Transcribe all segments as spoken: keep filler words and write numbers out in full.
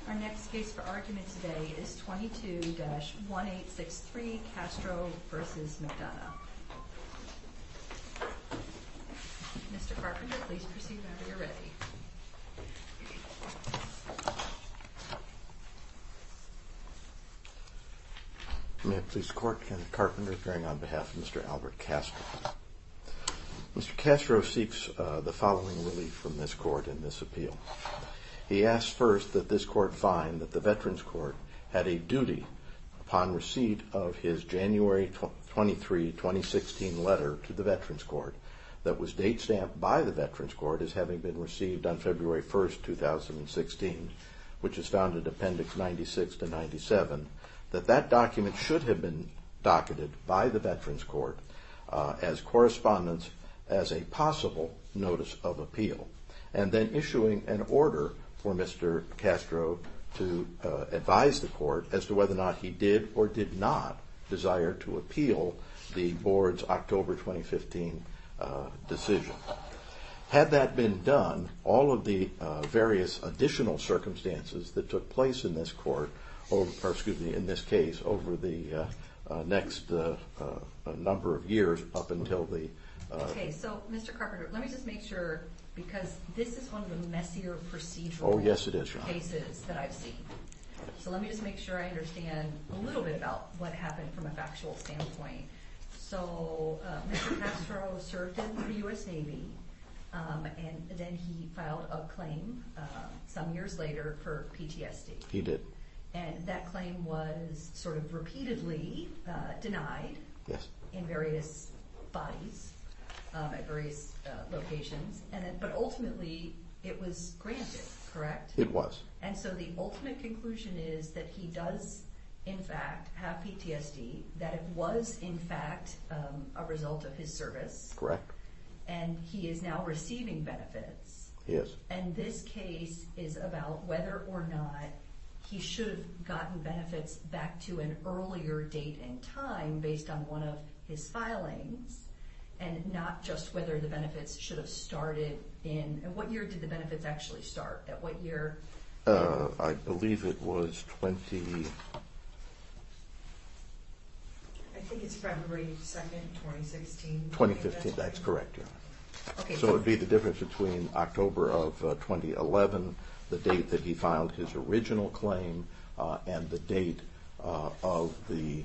Our next case for argument today is twenty-two dash one eight six three Castro v. McDonough. Mister Carpenter, please proceed whenever you're ready. May it please the Court, Kenneth Carpenter, appearing on behalf of Mister Albert Castro. Mister Castro seeks uh, the following relief from this Court in this appeal. He asks first that this Court find that the Veterans Court had a duty upon receipt of his January twenty-third, twenty sixteen letter to the Veterans Court that was date stamped by the Veterans Court as having been received on February first, two thousand sixteen, which is found in Appendix ninety-six to ninety-seven, that that document should have been docketed by the Veterans Court uh, as correspondence as a possible notice of appeal, and then issuing an order for Mister Castro to uh, advise the Court as to whether or not he did or did not desire to appeal the Board's October twenty fifteen uh, decision. Had that been done, all of the uh, various additional circumstances that took place in this court, or, or excuse me, in this case, over the uh, uh, next uh, uh, number of years up until the uh, Okay, so Mister Carpenter, let me just make sure, because this is one of the messier procedural oh, yes, it is, Your Honor. cases that I've seen. So let me just make sure I understand a little bit about what happened from a factual standpoint. So uh, Mister Castro served in the U S Navy, um, and then he filed a claim uh, some years later for P T S D. He did. And that claim was sort of repeatedly uh, denied Yes. in various bodies, um, at various uh, locations, and then, but ultimately it was granted, correct? It was. And so the ultimate conclusion is that he does, in fact, have P T S D, that it was, in fact, um, a result of his service. Correct. And he is now receiving benefits. Yes. And this case is about whether or not he should have gotten benefits back to an earlier date and time based on one of his filings, and not just whether the benefits should have started in, and what year did the benefits actually start? At what year? Uh, I believe it was twenty... I think it's February second, twenty sixteen. twenty fifteen, that's correct, Your Honor. Okay, So it would be the difference between October of uh, twenty eleven, the date that he filed his original claim, uh, and the date uh, of the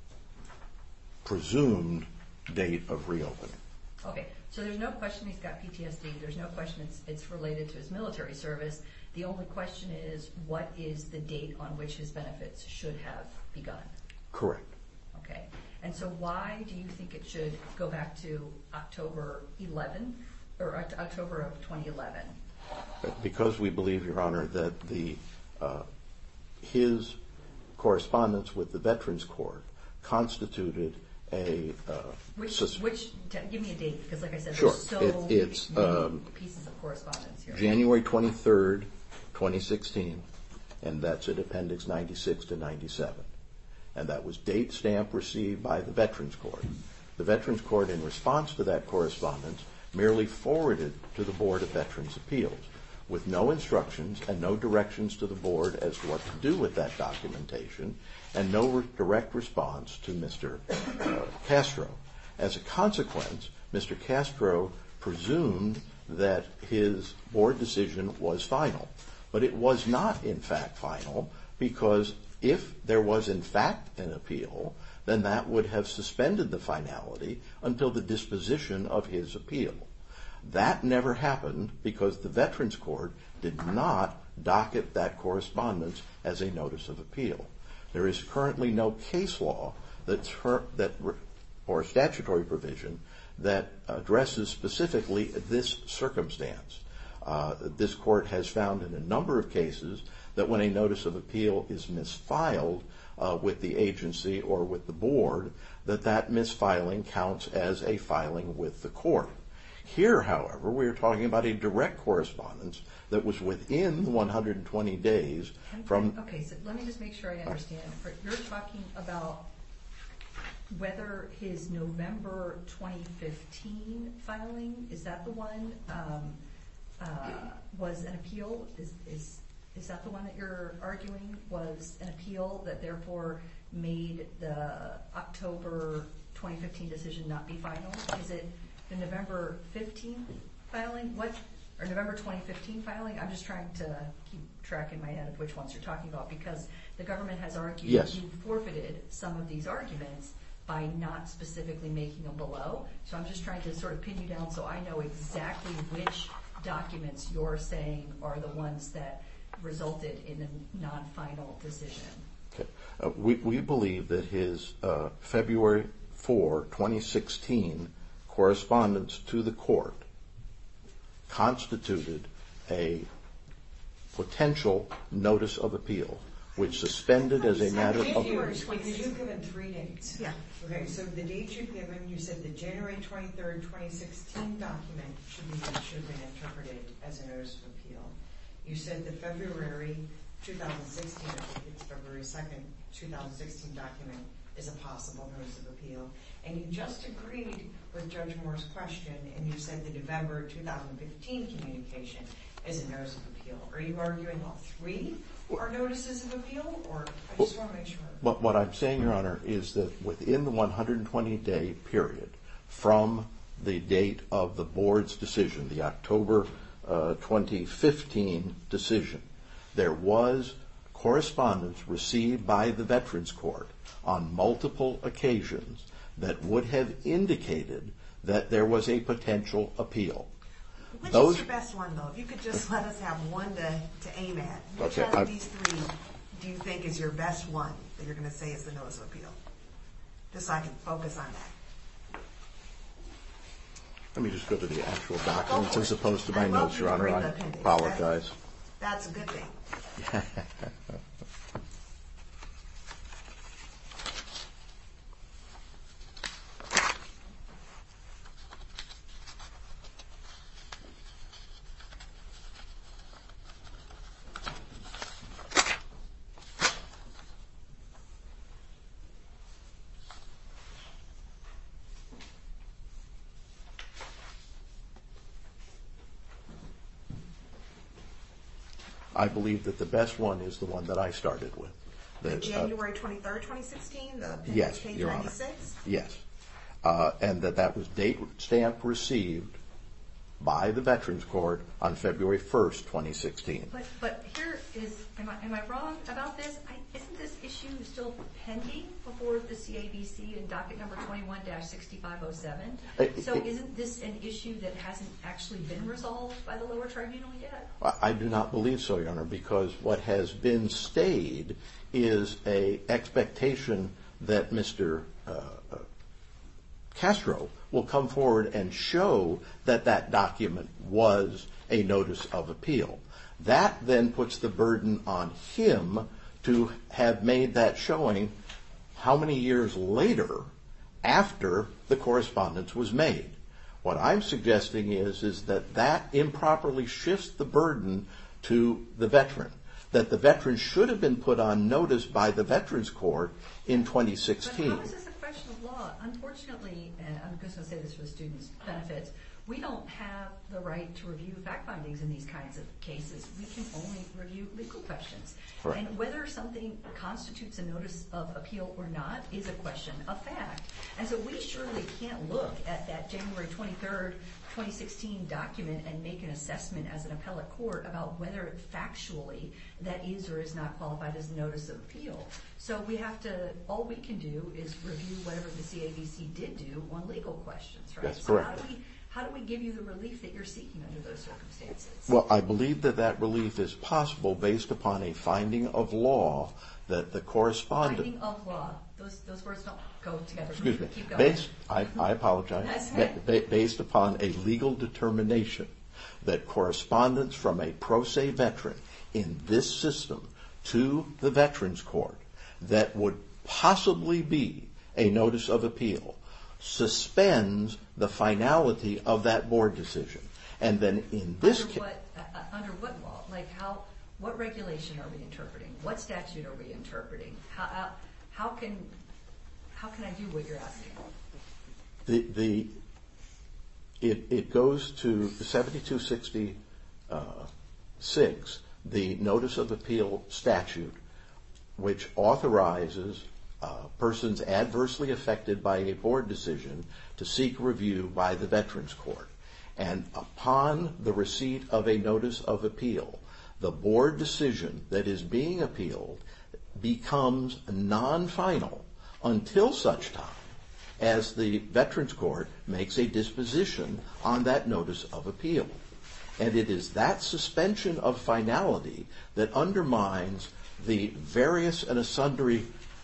presumed date of reopening. Okay, so there's no question he's got P T S D. There's no question it's, it's related to his military service. The only question is, what is the date on which his benefits should have begun? Correct. Okay, and so why do you think it should go back to October eleventh, or October of twenty eleven? Because we believe, Your Honor, that the uh, his correspondence with the Veterans Court constituted a uh, which, sus- which t- give me a date, because like I said, sure. there's so it, it's, many um, pieces of correspondence here. January twenty-third, twenty sixteen, and that's at Appendix ninety-six to ninety-seven. And that was date stamp received by the Veterans Court. The Veterans Court, in response to that correspondence, merely forwarded to the Board of Veterans' Appeals with no instructions and no directions to the Board as to what to do with that documentation, and no re- direct response to Mister Uh, Castro. As a consequence, Mister Castro presumed that his Board decision was final. But it was not, in fact, final, because if there was, in fact, an appeal, then that would have suspended the finality until the disposition of his appeal. That never happened because the Veterans Court did not docket that correspondence as a notice of appeal. There is currently no case law that's her, that or statutory provision that addresses specifically this circumstance. Uh, this court has found in a number of cases that when a notice of appeal is misfiled uh, with the agency or with the board, that that misfiling counts as a filing with the court. Here, however, we are talking about a direct correspondence that was within the one hundred twenty days from... Okay, so let me just make sure I understand. You're talking about whether his November twenty fifteen filing, is that the one, um, uh, was an appeal? Is, is Is that the one that you're arguing was an appeal that therefore made the October twenty fifteen decision not be final? Is it the November fifteenth filing? What, or November twenty fifteen filing? I'm just trying to keep track in my head of which ones you're talking about, because the government has argued Yes. you forfeited some of these arguments by not specifically making them below. So I'm just trying to sort of pin you down so I know exactly which documents you're saying are the ones that resulted in a non-final decision. Okay. Uh, we, we believe that his uh, February fourth, twenty sixteen correspondence to the court constituted a potential notice of appeal, which suspended as a matter of... Because you've given three dates. Yeah. Okay, so the dates you've given, you said the January twenty-third, twenty sixteen document should be should have been interpreted as a notice of appeal. You said the February twenty sixteen, I think it's February second, twenty sixteen document is a possible notice of appeal. And you just agreed with Judge Moore's question, and you said the November twenty fifteen communication is a notice of appeal. Are you arguing all three are notices of appeal, or I just want to make sure? What, what I'm saying, Your Honor, is that within the one hundred twenty day period from the date of the board's decision, the October uh, twenty fifteen decision, there was correspondence received by the Veterans Court on multiple occasions that would have indicated that there was a potential appeal. Which Those, is your best one, though? If you could just let us have one to, to aim at. Which Okay, out of I- these three do you think is your best one that you're going to say is the notice of appeal? Just so I can focus on that. let me just go to the actual documents as opposed to my I'd love notes, you Your to Honor. read I the appendix. apologize. That's a good thing. I believe that the best one is the one that I started with. The That, uh, January twenty-third, twenty sixteen, the appendix, Yes, page Your Honor. ninety-six? Yes. Uh, and that that was date stamp received by the Veterans Court on February first, twenty sixteen. But but here is, am I am I wrong about this? I, isn't this issue still pending before the C A B C in docket number twenty-one dash sixty-five oh seven? It- So it- isn't this an issue that hasn't actually been resolved by the lower tribunal yet? I, I do not believe so, Your Honor, because what has been stayed is a expectation that Mister Uh, uh, Castro will come forward and show that that document was a notice of appeal. That then puts the burden on him to have made that showing how many years later after the correspondence was made. What I'm suggesting is, is that that improperly shifts the burden to the veteran, that the veteran should have been put on notice by the Veterans Court in twenty sixteen. But how is this a question of law? Unfortunately, and I'm just going to say this for the students' benefits, we don't have the right to review fact findings in these kinds of cases. We can only review legal questions. Correct. And whether something constitutes a notice of appeal or not is a question of fact. And so we surely can't look at that January twenty-third, twenty sixteen document and make an assessment as an appellate court about whether factually that is or is not qualified as a notice of appeal. So we have to, all we can do is review whatever the C A B C did do on legal questions, right? That's so correct. How do we, how do we give you the relief that you're seeking under those circumstances? Well, I believe that that relief is possible based upon a finding of law that the correspondent... Finding of law. Those those words don't go together. Excuse me. Keep going. Based, I, I apologize. That's Ba- right. ba- based upon a legal determination that correspondence from a pro se veteran in this system to the Veterans Court that would possibly be a notice of appeal suspends the finality of that board decision. And then in this Under case... what, uh, uh, under what law? Like how, what regulation are we interpreting? What statute are we interpreting? How, uh, how can, how can I do what you're asking? The, the, it, it goes to seventy-two sixty-six the notice of appeal statute, which authorizes uh, persons adversely affected by a board decision to seek review by the Veterans Court. And upon the receipt of a notice of appeal, the board decision that is being appealed becomes non-final until such time as the Veterans Court makes a disposition on that notice of appeal. And it is that suspension of finality that undermines the various and sundry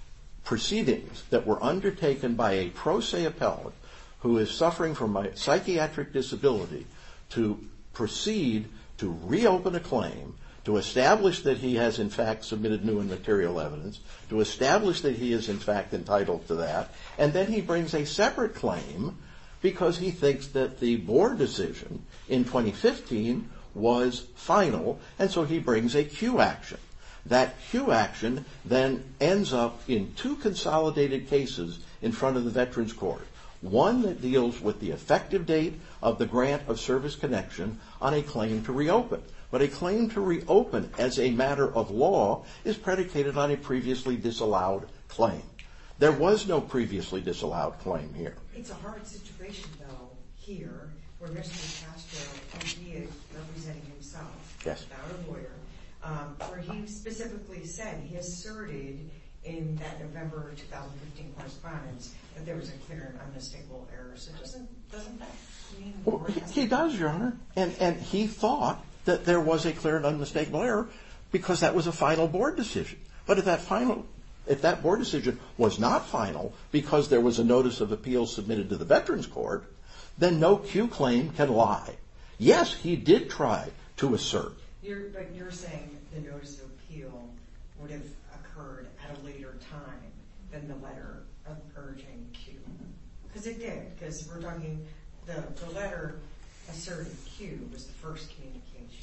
proceedings that were undertaken by a pro se appellant who is suffering from a psychiatric disability to proceed to reopen a claim, to establish that he has in fact submitted new and material evidence, to establish that he is in fact entitled to that, and then he brings a separate claim because he thinks that the board decision in twenty fifteen was final, and so he brings a Q action. That Q action then ends up in two consolidated cases in front of the Veterans Court. One that deals with the effective date of the grant of service connection on a claim to reopen. But a claim to reopen as a matter of law is predicated on a previously disallowed claim. There was no previously disallowed claim here. It's a hard situation, though, here, where Mister Castro, and he is representing himself, yes, without a lawyer, um, where he specifically said, he asserted in that November two thousand fifteen correspondence that there was a clear and unmistakable error. So doesn't doesn't that mean... Well, he, he does, Your Honor. And, and he thought that there was a clear and unmistakable error because that was a final board decision. But if that final, if that board decision was not final because there was a notice of appeal submitted to the Veterans Court, then no Q claim can lie. Yes, he did try to assert. You're, but you're saying the notice of appeal would have occurred at a later time than the letter of urging Q. Because it did, because we're talking, the, the letter asserting Q was the first communication.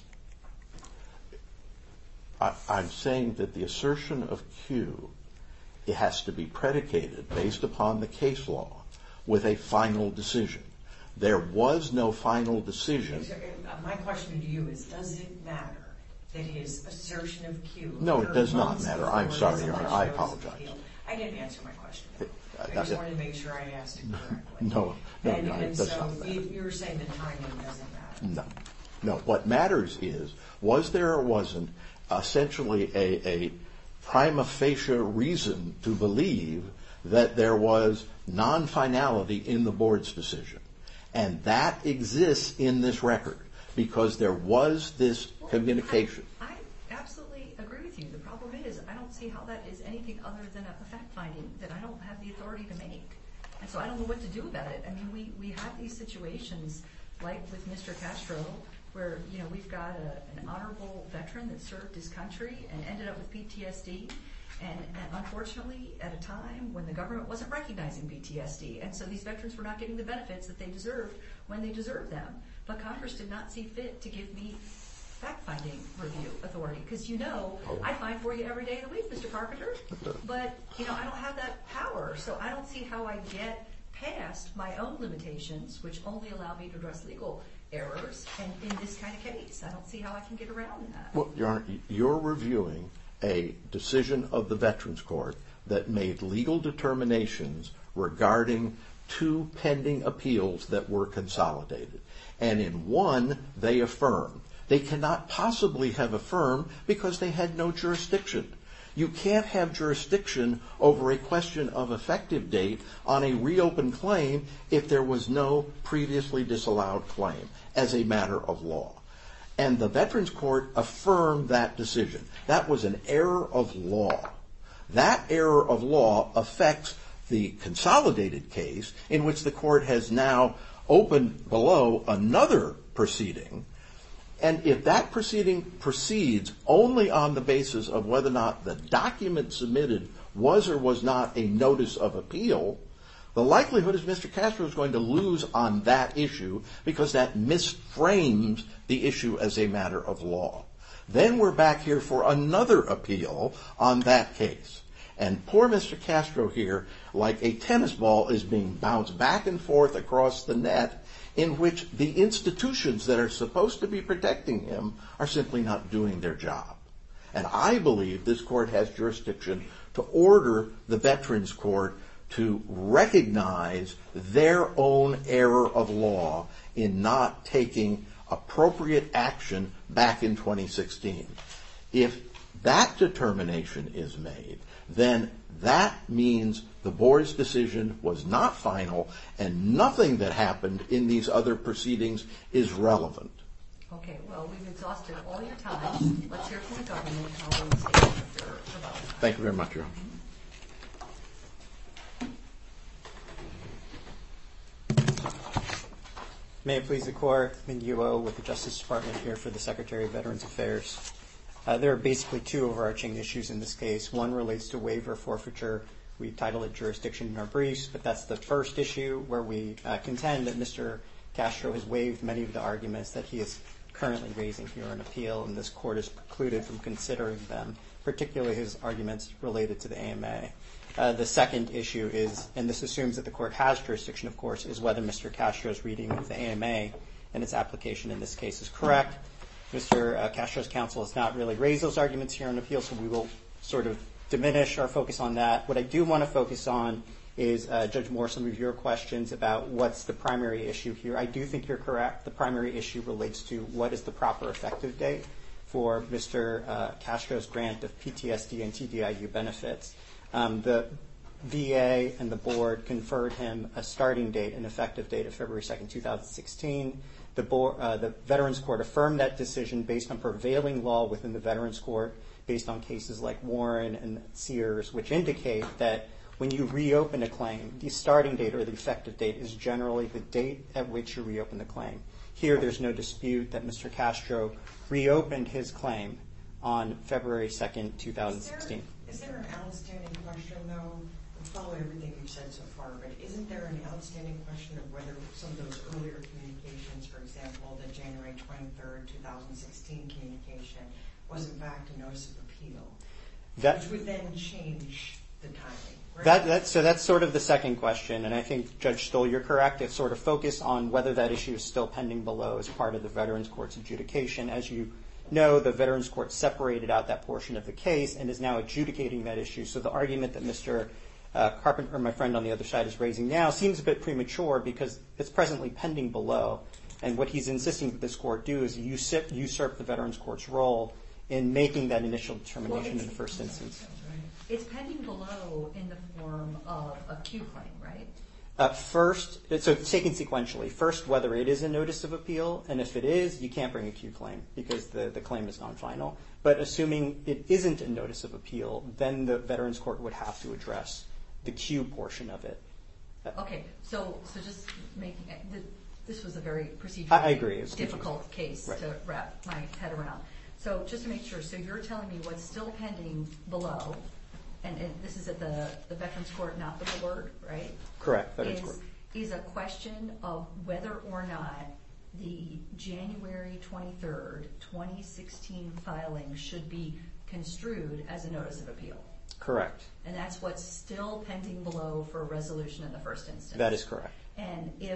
I, I'm saying that the assertion of Q, it has to be predicated based upon the case law with a final decision. There was no final decision. So, uh, my question to you is, does it matter that his assertion of Q... No, it does not matter. I'm sorry, Your Honor. I apologize. I didn't answer my question. Uh, I just wanted to make sure I asked it correctly. No, no, and, Your Honor, and it does so not matter. you, you were saying the timing doesn't matter. No. No. What matters is, was there or wasn't essentially a, a prima facie reason to believe that there was non-finality in the board's decision? And that exists in this record because there was this well, communication. I, I absolutely agree with you. The problem is I don't see how that is anything other than a fact-finding that I don't have the authority to make. And so I don't know what to do about it. I mean, we, we have these situations like with Mister Castro where, you know, we've got a, an honorable veteran that served his country and ended up with P T S D. And, and unfortunately, at a time when the government wasn't recognizing P T S D, and so these veterans were not getting the benefits that they deserved when they deserved them. But Congress did not see fit to give me fact-finding review authority, because you know, I find for you every day of the week, Mister Carpenter, but you know, I don't have that power, so I don't see how I get past my own limitations, which only allow me to address legal errors, and in this kind of case, I don't see how I can get around that. Well, Your Honor, you're reviewing a decision of the Veterans Court that made legal determinations regarding two pending appeals that were consolidated. And in one, they affirmed. They cannot possibly have affirmed because they had no jurisdiction. You can't have jurisdiction over a question of effective date on a reopened claim if there was no previously disallowed claim as a matter of law. And the Veterans Court affirmed that decision. That was an error of law. That error of law affects the consolidated case in which the court has now opened below another proceeding. And if that proceeding proceeds only on the basis of whether or not the document submitted was or was not a notice of appeal, the likelihood is Mister Castro is going to lose on that issue because that misframes the issue as a matter of law. Then we're back here for another appeal on that case. And poor Mister Castro here, like a tennis ball, is being bounced back and forth across the net in which the institutions that are supposed to be protecting him are simply not doing their job. And I believe this court has jurisdiction to order the Veterans Court to recognize their own error of law in not taking appropriate action back in twenty sixteen. If that determination is made, then that means the board's decision was not final and nothing that happened in these other proceedings is relevant. Okay, well, we've exhausted all your time. Let's hear from the government. How will stay after about Thank you very much, Your Honor. May it please the Court, Min Yuo with the Justice Department here for the Secretary of Veterans Affairs. Uh, there are basically two overarching issues in this case. One relates to waiver forfeiture. We title it jurisdiction in our briefs, but that's the first issue where we uh, contend that Mister Castro has waived many of the arguments that he is currently raising here on appeal, and this Court is precluded from considering them, particularly his arguments related to the A M A. Uh, the second issue is, and this assumes that the Court has jurisdiction, of course, is whether Mister Castro's reading of the A M A and its application in this case is correct. Mister Uh, Castro's counsel has not really raised those arguments here on appeal, so we will sort of diminish our focus on that. What I do want to focus on is, uh, Judge Moore, some of your questions about what's the primary issue here. I do think you're correct. The primary issue relates to what is the proper effective date for Mister Uh, Castro's grant of P T S D and T D I U benefits. Um, the V A and the board conferred him a starting date, an effective date of February second, two thousand sixteen. The, board, uh, the Veterans Court affirmed that decision based on prevailing law within the Veterans Court, based on cases like Warren and Sears, which indicate that when you reopen a claim, the starting date or the effective date is generally the date at which you reopen the claim. Here, there's no dispute that Mister Castro reopened his claim on February second, two thousand sixteen. Is there, is there an outstanding question, though? I follow everything you've said so far, but isn't there an outstanding question of whether some of those earlier communications, for example, the January twenty-third, two thousand sixteen communication, was in fact a notice of appeal, that, which would then change the timing? Right? That, that, so that's sort of the second question, and I think, Judge Stoll, you're correct. It's sort of focused on whether that issue is still pending below as part of the Veterans Court's adjudication. As you know, the Veterans Court separated out that portion of the case and is now adjudicating that issue. So the argument that Mister Uh, Carpenter, my friend on the other side, is raising now seems a bit premature because it's presently pending below. And what he's insisting that this court do is usurp, usurp the Veterans Court's role in making that initial determination well, in the first instance. It's pending below in the form of a Q claim, right? Uh, first, so it's taken sequentially. First, whether it is a notice of appeal, and if it is, you can't bring a Q claim because the, the claim is non-final. But assuming it isn't a notice of appeal, then the Veterans Court would have to address the Q portion of it. Okay, so so just making it, this was a very procedurally I agree. difficult case right. to wrap my head around. So just to make sure, so you're telling me what's still pending below, and, and this is at the, the Veterans Court, not the board, right? Correct, Veterans is, Court. Is a question of whether or not the January twenty-third, twenty sixteen filing should be construed as a notice of appeal. Correct. And that's what's still pending below for a resolution in the first instance. That is correct. And if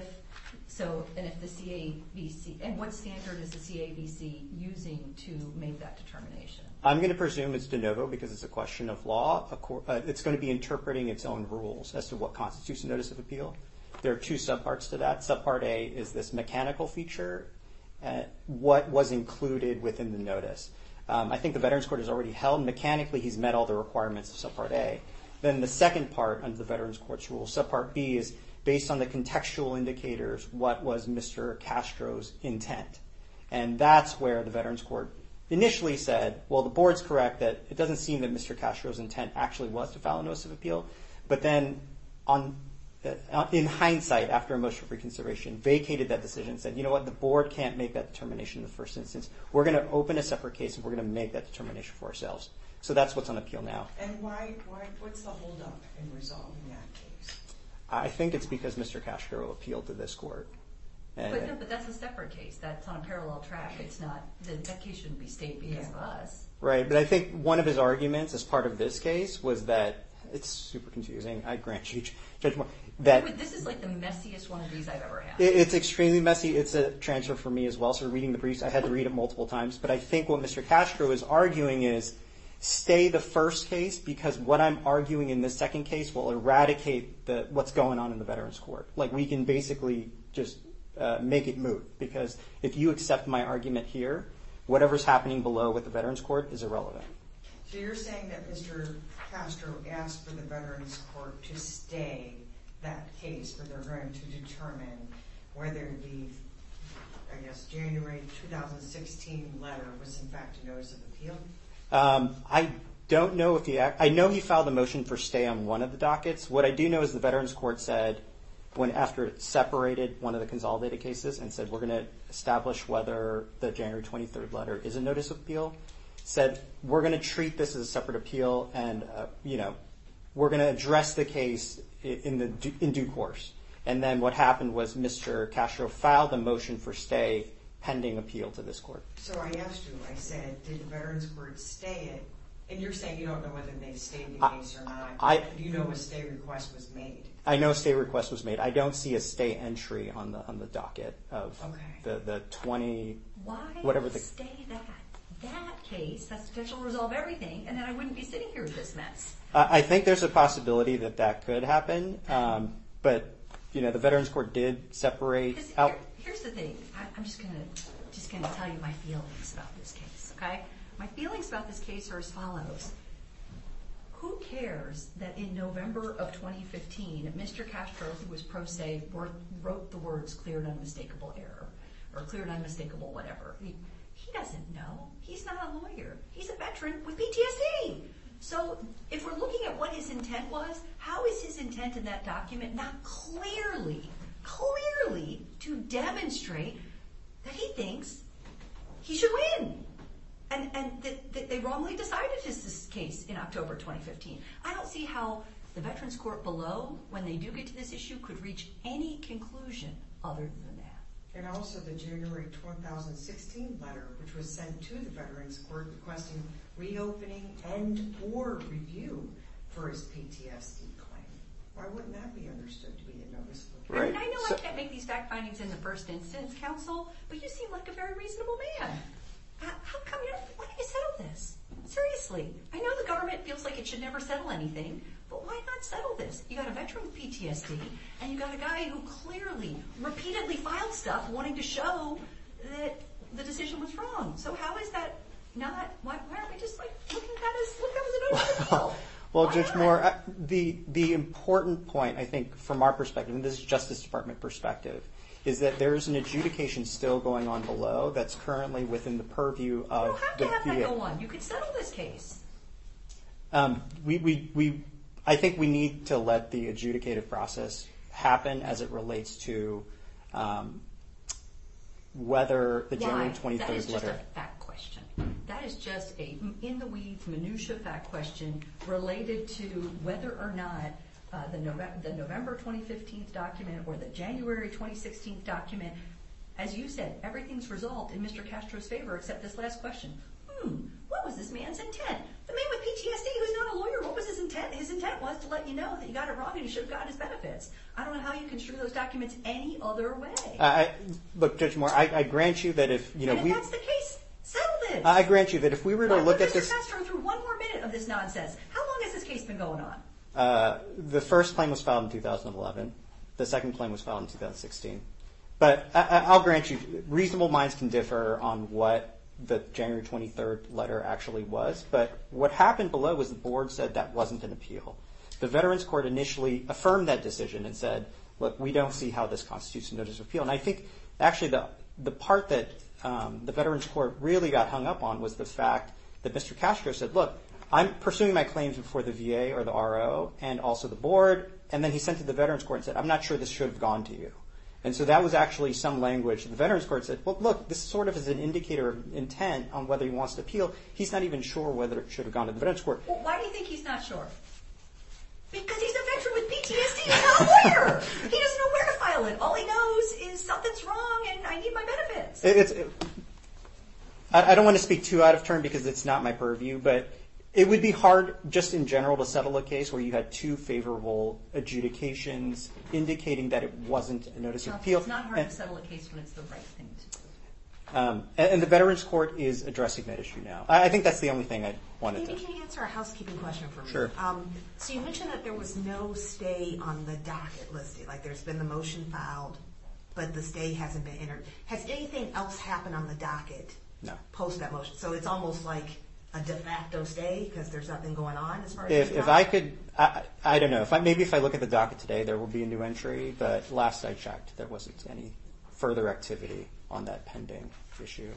so, and if the C A V C, and what standard is the C A V C using to make that determination? I'm going to presume it's de novo because it's a question of law. Uh, it's going to be interpreting its own rules as to what constitutes a notice of appeal. There are two subparts to that. Subpart A is this mechanical feature, uh, what was included within the notice. Um, I think the Veterans Court has already held mechanically he's met all the requirements of Subpart A. Then the second part under the Veterans Court's rule, Subpart B, is based on the contextual indicators, what was Mister Castro's intent. And that's where the Veterans Court initially said, well, the board's correct that it doesn't seem that Mister Castro's intent actually was to file a notice of appeal. But then on uh, in hindsight, after a motion for reconsideration, vacated that decision and said, you know what, the board can't make that determination in the first instance. We're going to open a separate case and we're going to make that determination for ourselves. So that's what's on appeal now. And why, why what's the holdup in resolving that case? I think it's because Mister Castro appealed to this court. And but no, but that's a separate case. That's on a parallel track. It's not, the, that case shouldn't be stayed because yeah. of us. Right, but I think one of his arguments as part of this case was that it's super confusing. I grant you, Judge Moore, that This is like the messiest one of these I've ever had. it, it's extremely messy. It's a transfer for me as well. So reading the briefs, I had to read it multiple times. But I think what Mister Castro is arguing is stay the first case, because what I'm arguing in this second case will eradicate the what's going on in the Veterans Court. Like, we can basically just uh, make it moot, because if you accept my argument here, whatever's happening below with the Veterans Court is irrelevant. So you're saying that Mister Castro asked for the Veterans Court to stay that case, where they're going to determine whether the, I guess, January two thousand sixteen letter was in fact a notice of appeal? Um, I don't know if he, I know he filed a motion for stay on one of the dockets. What I do know is the Veterans Court said, when after it separated one of the consolidated cases and said, we're going to establish whether the January twenty-third letter is a notice of appeal, said, we're going to treat this as a separate appeal, and, uh, you know, we're going to address the case in the in due course. And then what happened was Mister Castro filed a motion for stay pending appeal to this court. So I asked you, I said, did the Veterans Court stay it? And you're saying you don't know whether they stayed the I, case or not. I, Do you know a stay request was made? I know a stay request was made. I don't see a stay entry on the on the docket of Okay. the, the twenty, Why whatever the... stay that? That case has potential to resolve everything, and then I wouldn't be sitting here with this mess. Uh, I think there's a possibility that that could happen, um, but, you know, the Veterans Court did separate out... Here, here's the thing. I, I'm just going to just going to tell you my feelings about this case, okay? My feelings about this case are as follows. Who cares that in November of twenty fifteen, Mister Castro, who was pro se, wrote the words clear and unmistakable error, or clear and unmistakable whatever. He, he doesn't know. He's not a lawyer. He's a veteran with P T S D. So if we're looking at what his intent was, how is his intent in that document not clearly, clearly to demonstrate that he thinks he should win? And, and that, that they wrongly decided his case in October twenty fifteen. I don't see how the Veterans Court below, when they do get to this issue, could reach any conclusion other than that. And also the January two thousand sixteen letter, which was sent to the Veterans Court requesting reopening and or review for his P T S D claim. Why wouldn't that be understood to be a notice of appeal? Right. I mean, I know So, I can't make these fact findings in the first instance, counsel, but you seem like a very reasonable man. How, how come you why don't you settle this? Seriously. I know the government feels like it should never settle anything, but why not settle this? You got a veteran with P T S D, and you got a guy who clearly, repeatedly filed stuff wanting to show that the decision was wrong. So how is that not, why, why aren't we just like looking at that as, look, that was a notice of appeal? Well, Why Judge not? Moore, uh, the the important point, I think, from our perspective, and this is Justice Department perspective, is that there is an adjudication still going on below that's currently within the purview You of don't have the to have V A. that go on. You could settle this case. Um, we, we, we, I think we need to let the adjudicative process happen as it relates to um, whether the January Why? twenty-third That is just letter... a fact question. That is just a in-the-weeds, minutia fact question related to whether or not uh, the, Nove- the November twenty fifteen document or the January twenty sixteen document, as you said, everything's resolved in Mister Castro's favor except this last question. Hmm, what was this man's intent? The man with P T S D who's not a lawyer, what was his intent? His intent was to let you know that you got it wrong and you should have gotten his benefits. I don't know how you construe those documents any other way. I, look, Judge Moore, I, I grant you that if, you know, and if we... that's the case, settle this. I grant you that if we were to Why look put at Mister this... Castro through one more minute of this nonsense? How long has this case been going on? Uh, the first claim was filed in two thousand eleven. The second claim was filed in two thousand sixteen. But I, I- I'll grant you, reasonable minds can differ on what the January twenty-third letter actually was. But what happened below was the board said that wasn't an appeal. The Veterans Court initially affirmed that decision and said, look, we don't see how this constitutes a notice of appeal. And I think actually the the part that um, the Veterans Court really got hung up on was the fact that Mister Castro said, look, I'm pursuing my claims before the V A or the R O and also the board. And then he sent to the Veterans Court and said, I'm not sure this should have gone to you. And so that was actually some language. The Veterans Court said, well, look, this sort of is an indicator of intent on whether he wants to appeal. He's not even sure whether it should have gone to the Veterans Court. Well, why do you think he's not sure? Because he's a veteran with P T S D. He's not a lawyer. He doesn't know where to file it. All he knows is something's wrong and I need my benefits. It, it's, it, I, I don't want to speak too out of turn because it's not my purview, but It would be hard, just in general, to settle a case where you had two favorable adjudications indicating that it wasn't a notice of appeal. It's not hard and, to settle a case when it's the right thing to do. Um, and, and the Veterans Court is addressing that issue now. I, I think that's the only thing I wanted Maybe to. can you answer a housekeeping question for me? Sure. Um, so you mentioned that there was no stay on the docket listed. Like there's been the motion filed, but the stay hasn't been entered. Has anything else happened on the docket? No. Post that motion. So it's almost like a de facto stay because there's nothing going on as far as If, you if know? I could, I, I don't know. If I, maybe if I look at the docket today, there will be a new entry. But last I checked, there wasn't any further activity on that pending issue.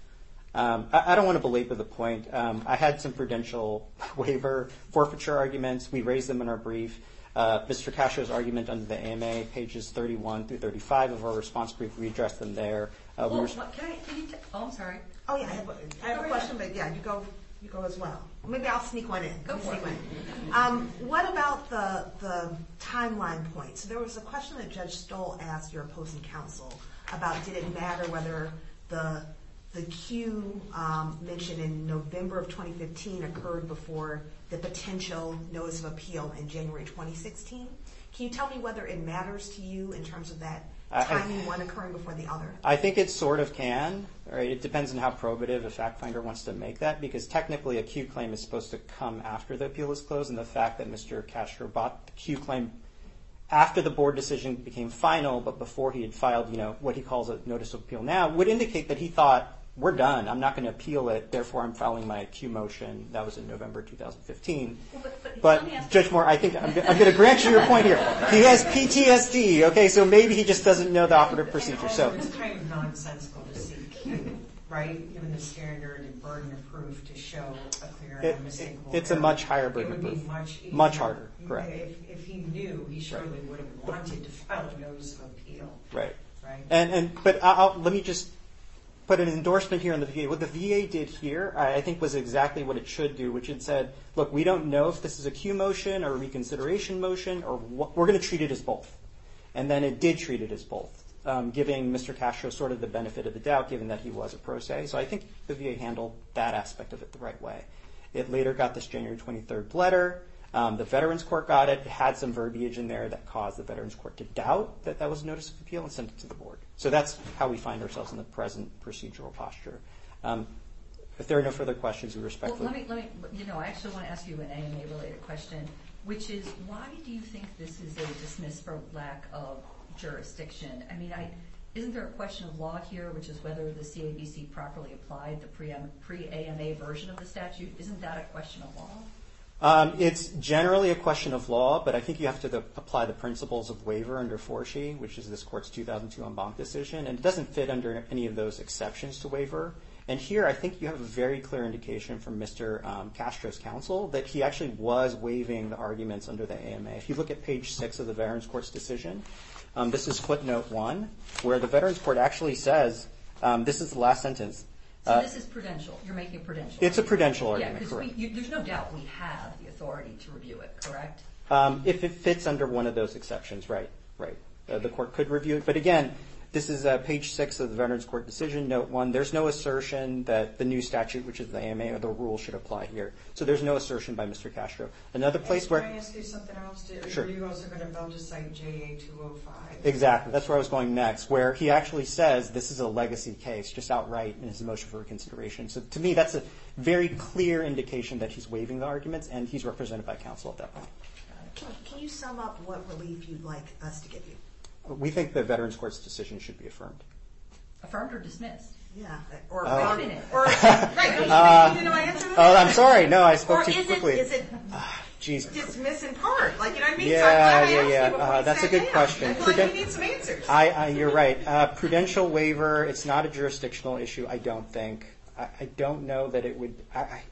Um, I, I don't want to belabor the point. Um, I had some prudential waiver forfeiture arguments. We raised them in our brief. Uh, Mister Castro's argument under the A M A, pages thirty-one through thirty-five of our response brief, we addressed them there. Uh, we Well, were, what, can I, can you, t- oh, I'm sorry. Oh yeah, I have, a, I have a question, but yeah, you go, you go as well. Maybe I'll sneak one in. Go Let me for sneak it. one in. Um, what about the the timeline point? So there was a question that Judge Stoll asked your opposing counsel about did it matter whether the the Q um, mentioned in November of twenty fifteen occurred before the potential notice of appeal in January twenty sixteen. Can you tell me whether it matters to you in terms of that I- timing, one occurring before the other? I think it sort of can. Right? It depends on how probative a fact finder wants to make that, because technically a Q claim is supposed to come after the appeal is closed, and the fact that Mister Castro bought the Q claim after the board decision became final, but before he had filed, you know, what he calls a notice of appeal now, would indicate that he thought, we're done. I'm not going to appeal it. Therefore, I'm filing my Q motion. That was in November two thousand fifteen. Well, but, but, But let me ask Judge Moore, I think I'm, I'm going to grant you your point here. He has P T S D. Okay, so maybe he just doesn't know the operative procedure. So It's kind of nonsensical to seek Q, right? Given the standard and burden of proof to show a clear and It- unmistakable it's a error. much higher burden It of would be proof. much easier. Much harder, correct. If, if he knew, he surely would have wanted to file a notice of appeal, right. right? And and but I'll, I'll, let me just put an endorsement here on the V A. What the V A did here, I, I think, was exactly what it should do, which it said, look, we don't know if this is a Q motion or a reconsideration motion, or what, we're going to treat it as both. And then it did treat it as both, um, giving Mister Castro sort of the benefit of the doubt, given that he was a pro se. So I think the V A handled that aspect of it the right way. It later got this January twenty-third letter. Um, the Veterans Court got it. It had some verbiage in there that caused the Veterans Court to doubt that that was a notice of appeal and sent it to the board. So that's how we find ourselves in the present procedural posture. Um, if there are no further questions, we respectfully... Well, let me, let me, you know, I actually want to ask you an A M A-related question, which is, why do you think this is a dismiss for lack of jurisdiction? I mean, I, isn't there a question of law here, which is whether the C A B C properly applied the pre-A M A version of the statute? Isn't that a question of law? Um, it's generally a question of law, but I think you have to the, apply the principles of waiver under Forshee, which is this court's two thousand two en banc decision, and it doesn't fit under any of those exceptions to waiver. And here, I think you have a very clear indication from Mister Um, Castro's counsel that he actually was waiving the arguments under the A M A. If you look at page six of the Veterans Court's decision, um, this is footnote one, where the Veterans Court actually says, um, this is the last sentence. So Uh, this is prudential. You're making a prudential It's a argument. prudential Yeah, argument, because correct. there's no doubt we have the authority to review it, correct? Um, if it fits under one of those exceptions, right, right. Uh, the court could review it. But again, this is uh, page six of the Veterans Court decision, note one. There's no assertion that the new statute, which is the A M A, or the rule should apply here. So there's no assertion by Mister Castro. Another place Can where... I ask you something else? Did, Sure. Were you also going to about to cite J A two oh five? Exactly. That's where I was going next, where he actually says this is a legacy case, just outright in his motion for reconsideration. So to me, that's a very clear indication that he's waiving the arguments, and he's represented by counsel at that point. Can, can you sum up what relief you'd like us to give you? We think the Veterans Court's decision should be affirmed. Affirmed or dismissed? Yeah, or Oh. or, Wait a minute. or right? Don't you, you know, I answer this. Oh, I'm sorry. No, I spoke Or too is it quickly. is it Jeez. dismiss in part? Like you know what I mean? so Yeah, I'm glad I yeah, asked yeah. you before Uh, you that's sat a good down. question. I feel like Prudent- we need some answers. I, I, you're right. Uh, prudential waiver, it's not a jurisdictional issue, I don't think. I, I don't know that it would... I, I,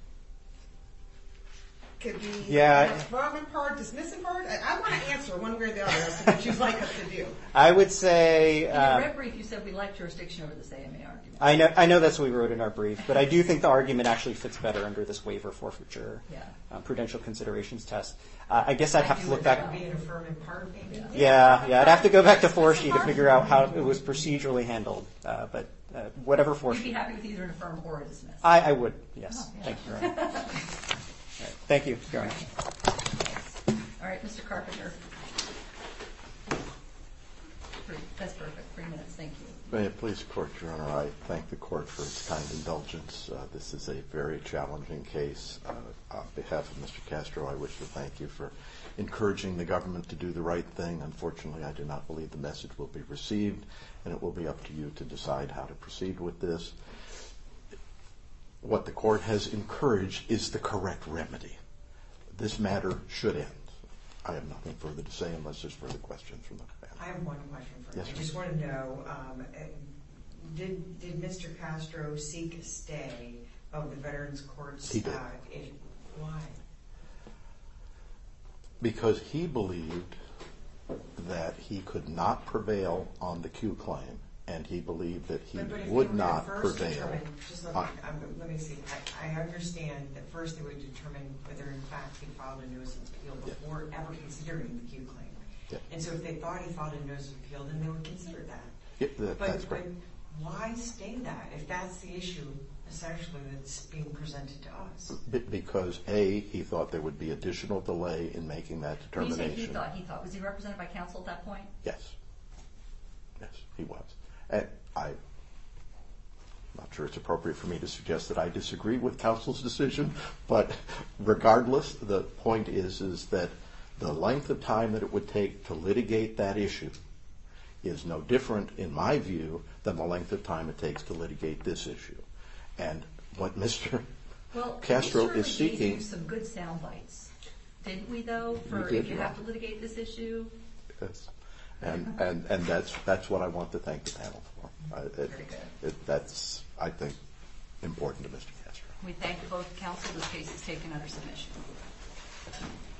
Could be Yeah. affirm in part, dismiss in part. I, I want to answer one way or the other as to what you'd like us to do. I would say... In Uh, your red brief, you said we like jurisdiction over this A M A argument. I know, I know that's what we wrote in our brief, but I do think the argument actually fits better under this waiver forfeiture Yeah. uh, prudential considerations test. Uh, I guess I'd have to look Would back... that be an affirm in part, maybe? Yeah, yeah, I'd have to go back to Forshee to figure out how it was procedurally handled. Uh, but uh, whatever force. You'd be happy with either an affirm or a dismiss? I, I would, yes. Oh, yeah. Thank you, Your Honor. All right. Thank you, Your Honor. All right, Mister Carpenter. Three. That's perfect. Three minutes. Thank you. May it please the Court, Your Honor, I thank the Court for its kind indulgence. Uh, this is a very challenging case. Uh, on behalf of Mister Castro, I wish to thank you for encouraging the government to do the right thing. Unfortunately, I do not believe the message will be received, and it will be up to you to decide how to proceed with this. What the Court has encouraged is the correct remedy. This matter should end. I have nothing further to say unless there's further questions from the panel. I have one question for you. Yes, I just want to know, um, did did Mister Castro seek a stay of the Veterans Court's? He did. Uh, if, why? Because he believed that he could not prevail on the Q claim, and he believed that he but, but if would they were not first prevail. determine- Just let, on, me, um, let me see. I, I understand that first they would determine whether in fact he filed a notice of appeal Yeah. before ever considering the Q claim. Yeah. And so if they thought he filed a notice of appeal, then they would consider that. Yeah, that- But, that's but right. why stay that if that's the issue essentially that's being presented to us? Be- Because A, he thought there would be additional delay in making that When you determination. say he thought, he thought, was he represented by counsel at that point? Yes. Yes, he was. And I'm not sure it's appropriate for me to suggest that I disagree with counsel's decision, but regardless, the point is, is that the length of time that it would take to litigate that issue is no different, in my view, than the length of time it takes to litigate this issue. And what Mister Well, Castro we is certainly seeking. gave you some good sound bites, didn't we? Though, We for did, if you Your have Honor. to litigate this issue. Yes. And, and, and that's, that's what I want to thank the panel for. I, it, Very good. It, that's, I think, important to Mister Castro. We thank both counsel. This case is taken under submission.